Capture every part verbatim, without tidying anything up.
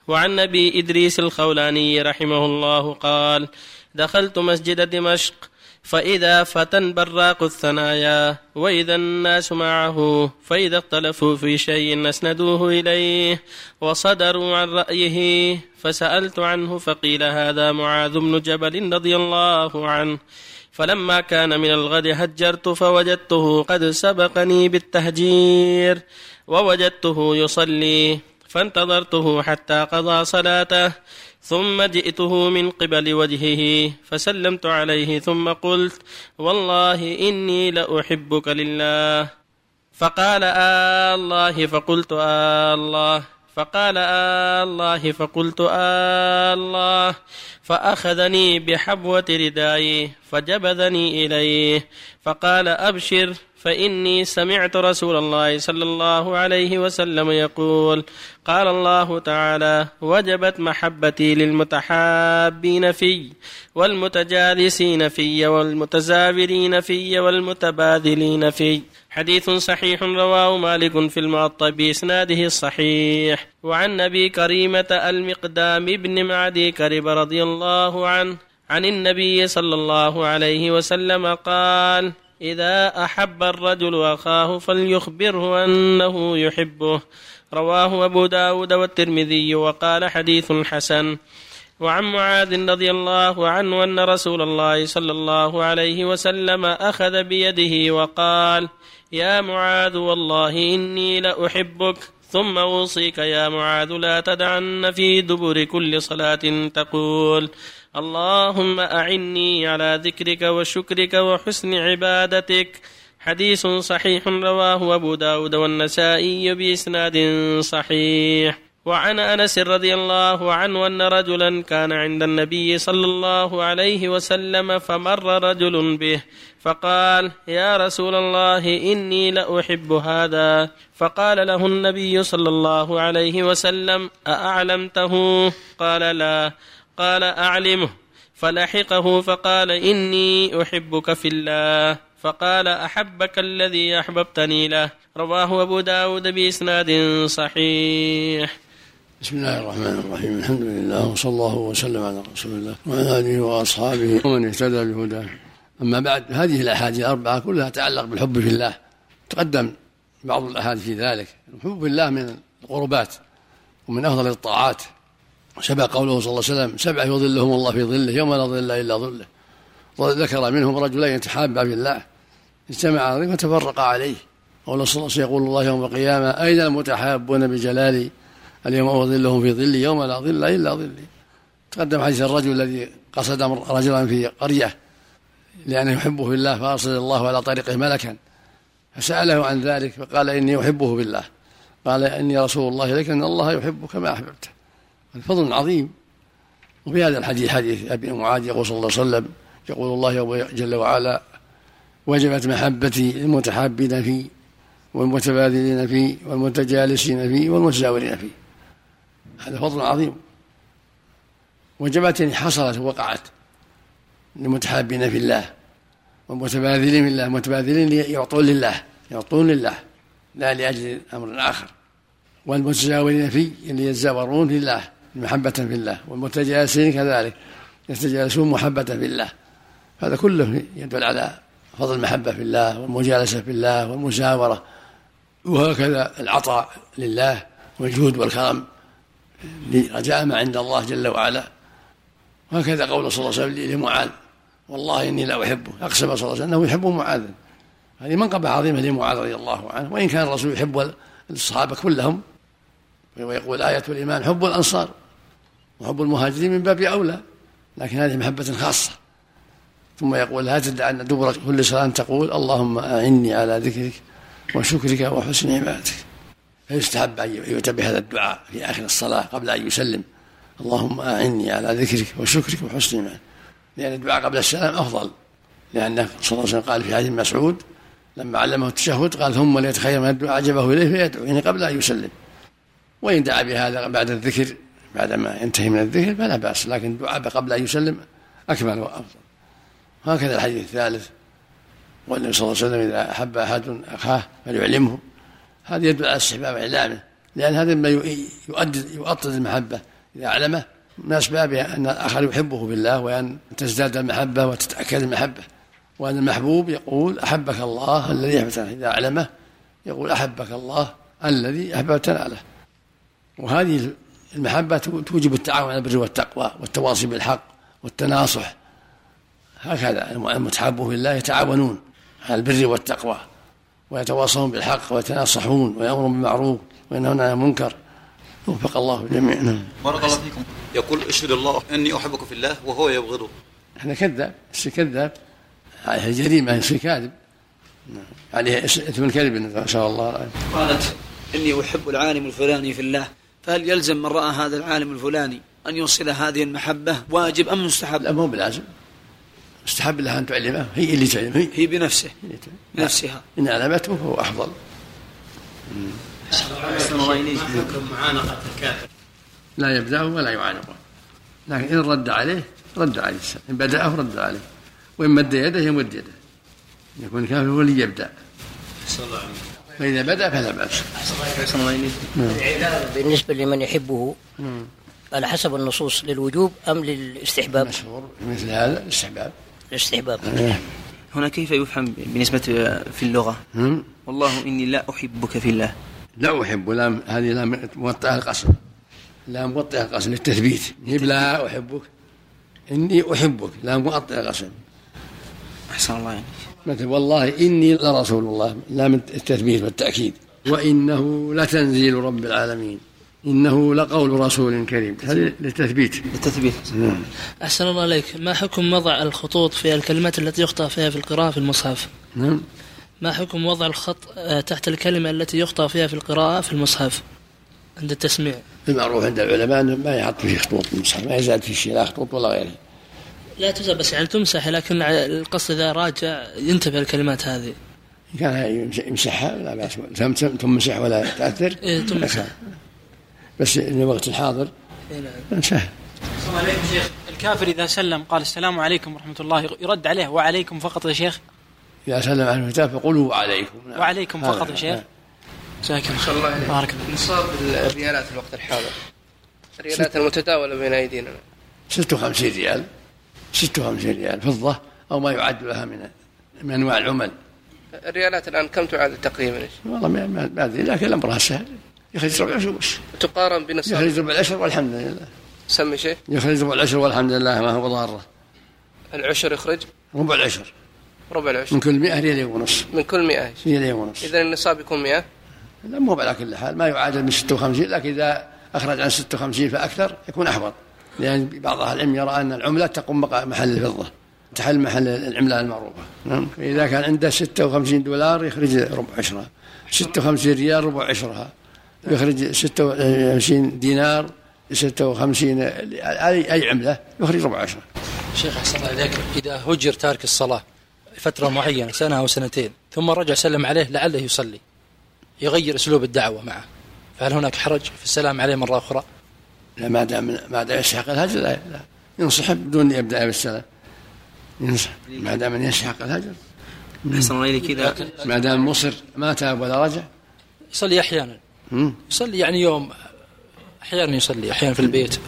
وعن أبي إدريس الخولاني رحمه الله قال: دخلت مسجد دمشق فإذا فتى براق الثنايا وإذا الناس معه، فإذا اختلفوا في شيء أسندوه إليه وصدروا عن رأيه، فسألت عنه فقيل: هذا معاذ بن جبل رضي الله عنه. فلما كان من الغد هجرت فوجدته قد سبقني بالتهجير ووجدته يصلي، فانتظرته حتى قضى صلاته، ثم جئته من قبل وجهه فسلمت عليه، ثم قلت: والله إني لأحبك لله. فقال: آه الله. فقلت: آه الله. فقال: آه الله. فقلت: آه الله. فأخذني بحبوة ردائي فجبذني إليه فقال: أبشر، فإني سمعت رسول الله صلى الله عليه وسلم يقول: قال الله تعالى: وجبت محبتي للمتحابين في والمتجالسين في والمتزاورين في والمتبادلين في. حديث صحيح رواه مالك في الموطأ بإسناده الصحيح. وعن أبي كريمة المقدام بن معدي كرب رضي الله عنه عن النبي صلى الله عليه وسلم قال: إذا أحب الرجل أخاه فليخبره أنه يحبه. رواه أبو داود والترمذي وقال: حديث حسن. وعن معاذ رضي الله عنه أن رسول الله صلى الله عليه وسلم أخذ بيده وقال: يا معاذ، والله إني لأحبك، ثم أوصيك يا معاذ لا تدعن في دبر كل صلاة تقول: اللهم أعني على ذكرك وشكرك وحسن عبادتك. حديث صحيح رواه أبو داود والنسائي بإسناد صحيح. وعن أنس رضي الله عنه أن رجلا كان عند النبي صلى الله عليه وسلم فمر رجل به فقال: يا رسول الله إني لأحب هذا. فقال له النبي صلى الله عليه وسلم: أأعلمته؟ قال: لا. قال: أعلمه. فلحقه فقال: إني أحبك في الله. فقال: أحبك الذي أحببتني له. رواه أبو داود بإسناد صحيح. بسم الله الرحمن الرحيم. الحمد لله وصلى الله وسلم على رسول الله وعلى آله وأصحابه ومن اهتدى بهداه. أما بعد، هذه الأحاديث الأربعة كلها تتعلق بالحب في الله. تقدم بعض الأحاديث في ذلك. الحب في الله من القربات ومن أفضل الطاعات. شبه قوله صلى الله عليه وسلم: سبعة يظلهم الله في ظله يوم لا ظل إلا ظله. وذكر منهم رجلين يتحابا في الله اجتمعا عليه وتفرقا عليه. قول صلى الله عليه وسلم: يقول الله يوم القيامة: أين المتحابون بجلالي؟ اليوم أظلهم في ظلي يوم لا ظل إلا ظلي. تقدم حديث الرجل الذي قصد رجلا في قرية لأنه يحبه في الله، فأرسل الله على طريقه ملكا فسأله عن ذلك فقال: إني أحبه في الله. قال: إني رسول الله إليك أن الله يحبك ما أحببته. الفضل عظيم. وفي هذا الحديث حديث أبي معاذ يقول صلى الله عليه وسلم: يقول الله جل وعلا: وجبت محبتي للمتحابين فيه والمتبادلين فيه والمتجالسين فيه والمتزاورين فيه. هذا فضل عظيم. وجبت يعني حصلت ووقعت للمتحابين في الله والمتبادلين في الله. المتبادلين يعطون لله يعطون لله لا لأجل أمر آخر. والمتزاورين فيه اللي يتزاورون في الله محبة في الله. والمتجالسين كذلك يتجالسون محبة في الله. هذا كله يدل على فضل المحبة في الله والمجالسة في الله والمساورة. وهكذا العطاء لله والجود والكرم لرجاء ما عند الله جل وعلا. وهكذا قول صلى الله عليه وسلم لمعاذ: والله إني لا أحبه. أقسم صلى الله عليه وسلم أنه يحب معاذا. هذه منقبة عظيمة لمعاذ رضي الله عنه. وإن كان الرسول يحب الصحابة كلهم، ويقول: آية الإيمان حب الأنصار وحب المهاجرين من باب أولى، لكن هذه محبة خاصة. ثم يقول: لا تدع أن دبر كل صلاة تقول: اللهم أعني على ذكرك وشكرك وحسن عبادتك. فيستحب أن يؤتى هذا الدعاء في آخر الصلاة قبل أن يسلم: اللهم أعني على ذكرك وشكرك وحسن عبادتك. لأن الدعاء قبل السلام أفضل، لأنه صلى الله عليه وسلم قال في حديث مسعود لما علمه التشهد قال: ثم ليتخير من الدعاء عجبه إليه فيدعو، يعني قبل أن يسلم. وإن دعا بهذا بعد الذكر بعدما ينتهي من الذكر فلا بأس، لكن الدعاء قبل أن يسلم أكمل وأفضل. هكذا الحديث الثالث: والنبي صلى الله عليه وسلم إذا أحب أحد أخاه فليعلمه. هذا يدل على استحباب إعلامه، لأن هذا ما يؤدد يؤطد المحبة، إذا أعلمه من أسبابها أن الآخر يحبه بالله، وأن تزداد المحبة وتتأكد المحبة، وأن المحبوب يقول أحبك الله الذي أحببتنا، إذا أعلمه يقول أحبك الله الذي أحببتنا له. وهذه المحبة توجب التعاون على البر والتقوى والتواصي بالحق والتناصح، هكذا المتحابون بالله يتعاونون على البر والتقوى ويتواصون بالحق ويتناصحون ويأمرون بالمعروف وينهون عن المنكر. وفق الله جميعا. بارك الله فيكم. يقول اشهد الله اني احبك في الله وهو يبغضه. احنا كذاب، الشيء كذاب، عليه جريمه، الشيء كاذب، عليه اثم الكذب ان شاء الله. قالت اني احب العالم الفلاني في الله، فهل يلزم من راى هذا العالم الفلاني ان يوصل هذه المحبه واجب ام مستحب؟ لا، مو بلازم، مستحب لها ان تعلمه، هي اللي تعلم، هي, هي بنفسه بنفسها، ان علمته فهو افضل. معانقة الكافر لا يبدأه ولا يعانقه، لكن إن رد عليه رد عليه، إن بدأه رد عليه، وإن مد يده يمد يده، يكون الكافر هو اللي يبدأ، فإذا بدأ فلا بأس. بالنسبة لمن يحبه على حسب النصوص للوجوب أم للاستحباب؟ مشهور مثل هذا الاستحباب. الاستحباب. هنا كيف يفهم بالنسبة في اللغة؟ والله إني لا أحبك في الله. لا أحب، لام هذه لام موطئة القسم، لام موطئة القسم للتثبيت، هي لا أحبك، إني أحبك، لام موطئة القسم. أحسن الله يعني. مثل والله إني لرسول الله، لام التثبيت والتأكيد. وإنه لتنزيل رب العالمين، إنه لقول رسول كريم، هذا للتثبيت. للتثبيت. أحسن الله عليك. ما حكم وضع الخطوط في الكلمات التي يخطأ فيها في القراءة في المصحف؟ نعم. ما حكم وضع الخط تحت الكلمة التي يخطأ فيها في القراءة في المصحف عند التسميع؟ المعروف عند العلماء ما يحط فيه خطوط المصحف، ما يزاد فيه شيء، لا خطوط ولا غيره. لا تزال بس يعني تمسح، لكن القصد إذا راجع ينتبه الكلمات هذه. كان يمسحها لا بأس، تمسح ولا تأثر. إيه تمسح. بس إن وقت الحاضر سهل. السلام عليكم شيخ. الكافر إذا سلم قال السلام عليكم ورحمة الله يرد عليه وعليكم فقط يا شيخ؟ إذا سلم على الكتاب فقولوا وعليكم. وعليكم فقط يا شيخ. جزاك الله خير. بارك الله. نصاب الريالات في الوقت الحاضر، الريالات المتداولة بين أيدينا ستة وخمسين ريال، ستة وخمسين ريال فضة أو ما يعد لها من من أنواع العمل. الريالات الآن كم تعادل تقريبا؟ والله ما أدري، لكن الأمر سهل، يخرج ربع عشر بس. تقارن بنصاب. يخرج ربع العشر والحمد لله. سمي شيء. يخرج ربع العشر والحمد لله ما هو ضارة. العشر يخرج. ربع العشر. ربع العشر. من كل مئة ريال ونص. من كل مئة. ريال ونص. إذا النصاب يكون مئة. لا مو على كل حال، ما يعادل من ستة وخمسين، لكن إذا أخرج عن ستة وخمسين فأكثر يكون أحوط، لأن بعض أهل العلم يرى أن العملة تقوم محل الفضة، تحل محل العملة المعروفة. نعم. إذا كان عنده ستة وخمسين دولار يخرج ربع عشرها، ستة وخمسين ريال ربع عشرها، يخرج ستة وخمسين دينار، ستة وخمسين أي عملة يخرج ربع عشرة. شيخ أحسن الله عليك، إذا هجر تارك الصلاة فترة معينة سنة أو سنتين ثم رجع سلم عليه لعله يصلي، يغير أسلوب الدعوة معه، فهل هناك حرج في السلام عليه مرة أخرى؟ لا، ما دام ما دام يسحق الهجر لا, لا ينصح بدون يبدأ بالسلام، ينصح ما دام يسحق الهجر. أحسن الله إليك. إذا ما دام مصر ما تاب ولا رجع يصلي أحيانا، يصلي يعني يوم أحيانا يصلي أحيانا في البيت.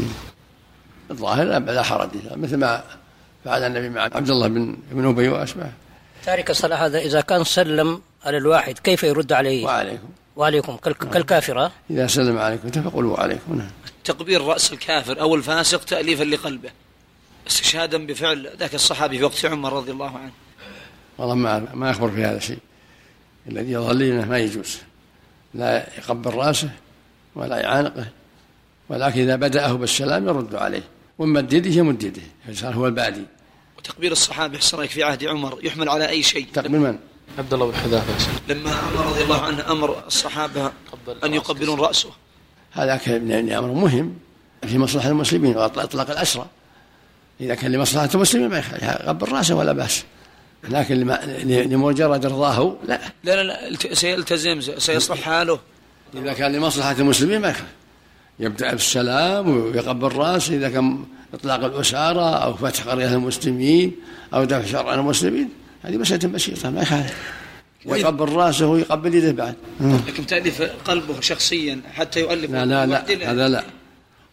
الظاهر لا حرج، مثل ما فعل النبي مع عبد الله بن بن أبي وأشباه. تارك الصلاة هذا إذا كان سلم على الواحد كيف يرد عليه؟ وعليكم. وعليكم كالكافرة. إذا سلم عليكم فقولوا وعليكم. نعم. تقبيل رأس الكافر أو الفاسق تأليفا لقلبه استشهادا بفعل ذاك الصحابي في وقت عمر رضي الله عنه. والله ما ما أخبر في هذا الشيء، الذي يظل لنا ما يجوز، لا يقبل رأسه ولا يعانقه، ولكن إذا بدأه بالسلام يرد عليه، ومد يده يمد يده، فصار هو البادي. وتقبيل الصحابة حصرك في عهد عمر يحمل على أي شيء؟ تقبيل من؟ عبد الله بن حذافة لما عمر رضي الله عنه أمر الصحابة أن يقبلون رأسه. هذا كان أمر مهم في مصلحة المسلمين وإطلاق الأسرى. إذا كان لمصلحة المسلمين ما يقبل رأسه ولا بأس، لكن لمجرد رضاه لا. لا لا لا سيلتزم سيصلح حاله. إذا كان لمصلحة المسلمين ما يخالف، يبدأ بالسلام ويقبل رأسه. إذا كان إطلاق الأسارة أو فتح قرية المسلمين أو دفع شر عن المسلمين هذه مسألة بسيطة ما يخالف، يقبل رأسه ويقبل يده بعد. لكن تألف قلبه شخصيا حتى يؤلف. لا لا لا هذا لا،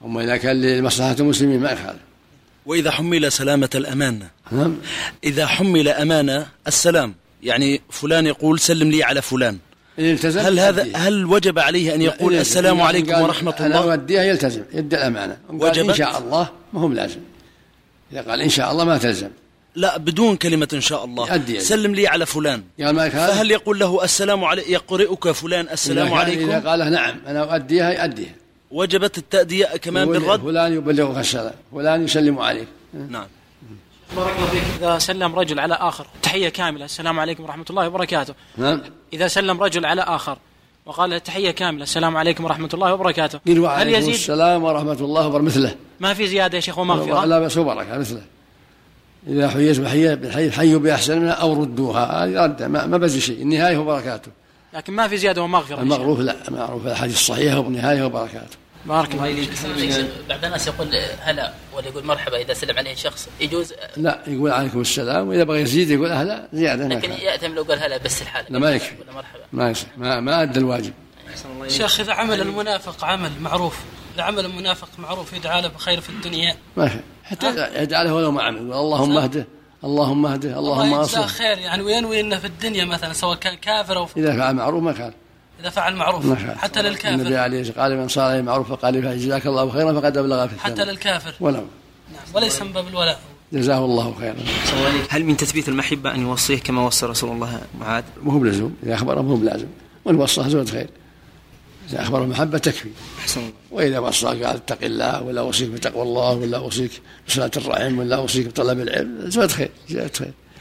أما إذا كان لمصلحة المسلمين ما يخالف. وإذا حمل سلامة الأمانة، نعم. إذا حمل أمانة السلام، يعني فلان يقول سلم لي على فلان، هل هذا هل وجب عليه أن يقول السلام عليكم ورحمة الله؟ أنا أوديها يلتزم يدي الأمانة. وجب إن شاء الله ما هم لازم. إذا قال إن شاء الله ما تلزم. لا، بدون كلمة إن شاء الله، سلم لي على فلان، فهل يقول له السلام عليكم يقرئك فلان السلام إذا عليكم؟ إذا قال نعم أنا أؤديها يؤديها. وجبت التأدية كمان بالرد. فلان يبلغك السلام، فلان يسلم عليك. نعم. بارك الله فيك. إذا سلم رجل على آخر تحية كاملة السلام عليكم ورحمة الله وبركاته. نعم. إذا سلم رجل على آخر وقال له تحية كاملة السلام عليكم ورحمة الله وبركاته، هل يزيد؟ السلام ورحمة الله وبركاته مثله. ما في زيادة يا شيخ ومغفرة؟ لا بس وبركة مثله. إذا حييت بحية بالحي حيوا بأحسن منها أو ردوها، هذه رد ما ما بزي شيء، النهاية وبركاته. لكن ما في زيادة ومغفرة. المغروف لا، معروف الحديث الصحيح والنهاية وبركاته. بارك الله فيك. بعض الناس يقول هلا ولا يقول مرحبا إذا سلم عليه شخص، يجوز؟ لا، يقول عليكم السلام، وإذا بغى يزيد يقول أهلا زيادة. لكن يأتم لو قال هلا بس الحالة. لا ما يكفي. ما يصح، ما ما أدى الواجب. شيخ إذا عمل المنافق عمل معروف، إذا عمل المنافق معروف يدعى له بخير في الدنيا. ما في. حتى يدعى له ولو ما عمل، اللهم اهده اللهم اهده اللهم اصلح. خير يعني وينوي انه في الدنيا مثلا سواء كان كافر او اذا فعل معروف ما كان. اذا فعل معروف حتى للكافر. النبي عليه الصلاه والسلام قال من صار عليه معروف فقال له جزاك الله خيرا فقد ابلغ في حتى للكافر ولو. نعم. وليس من باب الولاء. جزاه الله خيرا. هل من تثبيت المحبة أن يوصيه كما وصى رسول الله معاذ؟ مو بلزوم، إذا أخبره مو بلازم، وإن وصاه زود خير. إذا أخبره المحبة تكفي. وإذا وصاه قال اتق الله ولا أوصيك بتقوى الله ولا أوصيك بصلاة الرحم ولا أوصيك بطلب العلم زود خير زود خير.